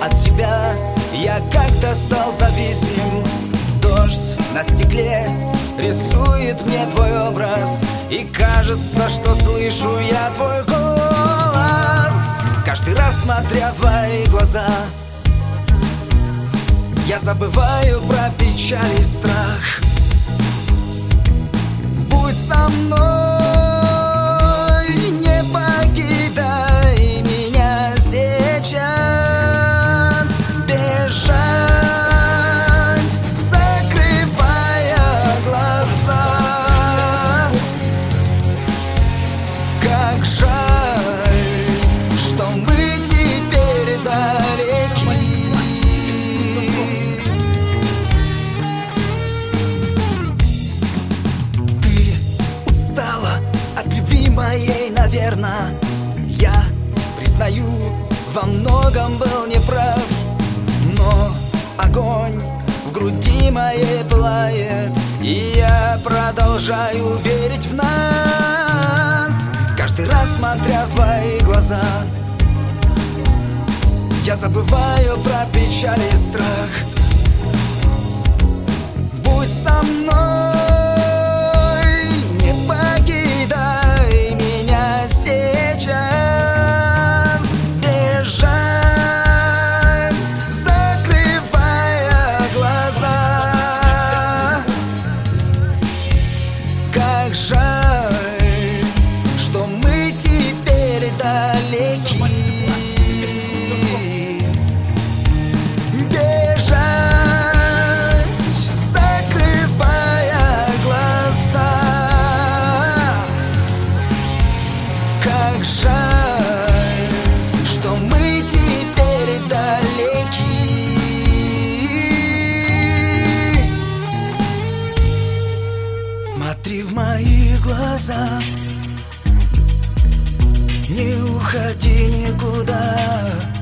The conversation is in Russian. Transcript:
от тебя я как-то стал зависим. Дождь на стекле рисует мне твой образ, и кажется, что слышу я твой голос. Каждый раз, смотря в твои глаза, я забываю про печаль и страх. Будь со мной, не покидай меня сейчас. Бежать, закрывая глаза. Как жаль, что мы теперь далеки. Моей, наверное, я признаю, во многом был неправ, но огонь в груди моей пылает, и я продолжаю верить в нас. Каждый раз, смотря в твои глаза, я забываю про печаль и страх. Будь со мной, как жаль, что мы теперь далеки. Бежать, закрывая глаза. Как жаль, что мы теперь далеки. Смотри в мои глаза, не уходи никуда.